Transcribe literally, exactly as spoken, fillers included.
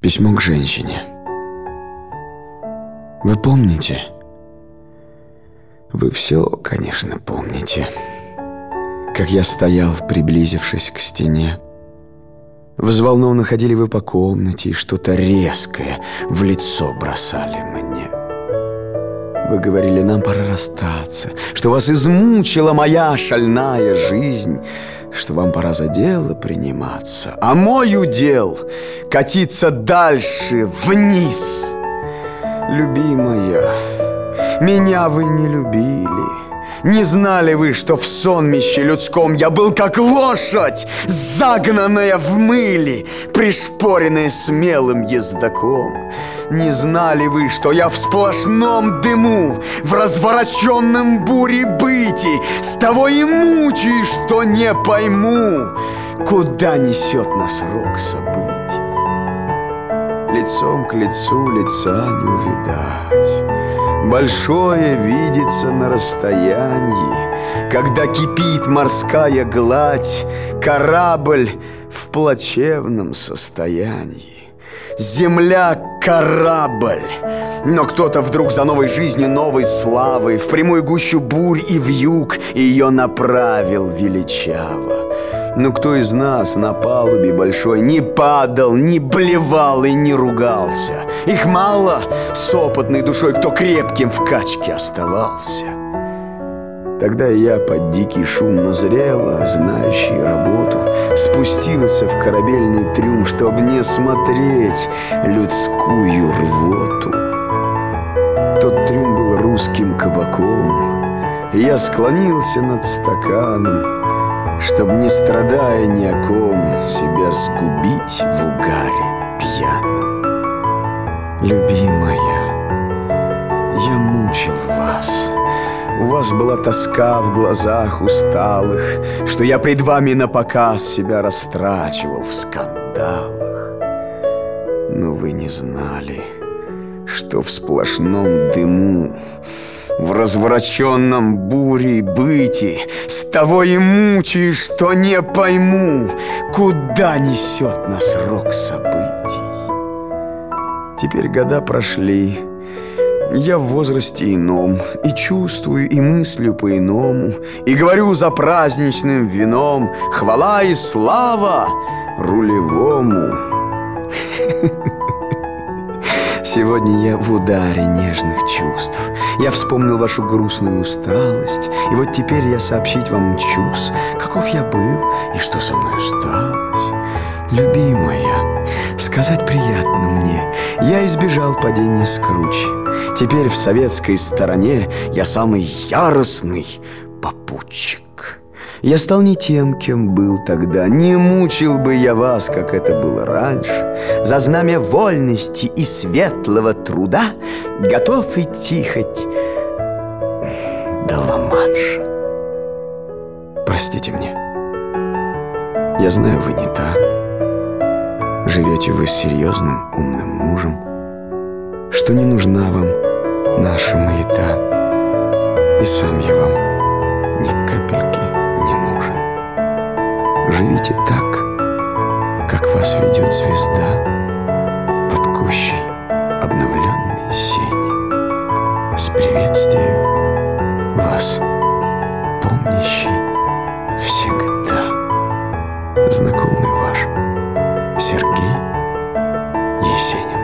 Письмо к женщине. Вы помните? Вы все, конечно, помните. Как я стоял, приблизившись к стене. Взволнованно ходили вы по комнате и что-то резкое в лицо бросали мне. Вы говорили, нам пора расстаться, что вас измучила моя шальная жизнь, что вам пора за дело приниматься, а мой удел катиться дальше вниз. Любимая, меня вы не любили. Не знали вы, что в сонмище людском я был как лошадь, загнанная в мыле, пришпоренная смелым ездаком. Не знали вы, что я в сплошном дыму, в развороченном буре быти, с того и мучаюсь, что не пойму, куда несет нас рок событий. Лицом к лицу лица не увидать. Большое видится на расстоянии, когда кипит морская гладь, корабль в плачевном состоянии. Земля — корабль, но кто-то вдруг за новой жизнью, новой славой в прямую гущу бурь и вьюг ее направил величаво. Но кто из нас на палубе большой не падал, не блевал и не ругался? Их мало с опытной душой, кто крепким в качке оставался. Тогда я под дикий шум назрела, знающий работу, спустился в корабельный трюм, чтоб не смотреть людскую рвоту. Тот трюм был русским кабаком, и я склонился над стаканом, чтоб, не страдая ни о ком, себя сгубить в угаре пьяном. Любимая, я мучил вас. У вас была тоска в глазах усталых, что я пред вами напоказ себя растрачивал в скандалах. Но вы не знали, что в сплошном дыму, в развороченном буре быти, с того и мучаюсь, что не пойму, куда несет нас рок событий. Теперь года прошли, я в возрасте ином, и чувствую, и мыслю по-иному, и говорю за праздничным вином: хвала и слава рулевому. Сегодня я в ударе нежных чувств. Я вспомнил вашу грустную усталость, и вот теперь я сообщить вам мчусь, каков я был и что со мной сталось. Любимая, сказать приятно мне, я избежал падения с кручи. Теперь в советской стороне я самый яростный попутчик. Я стал не тем, кем был тогда. Не мучил бы я вас, как это было раньше. За знамя вольности и светлого труда готов идти хоть до Ла-Манша. Простите мне. Я знаю, вы не та. Живете вы с серьезным, умным мужем, что не нужна вам наша маята. И сам я вам ни капельки не нужен. Живите так, как вас ведет звезда под кущей обновленной сени. С приветствием вас, помнящий всегда знакомый ваш Сергей Есенин.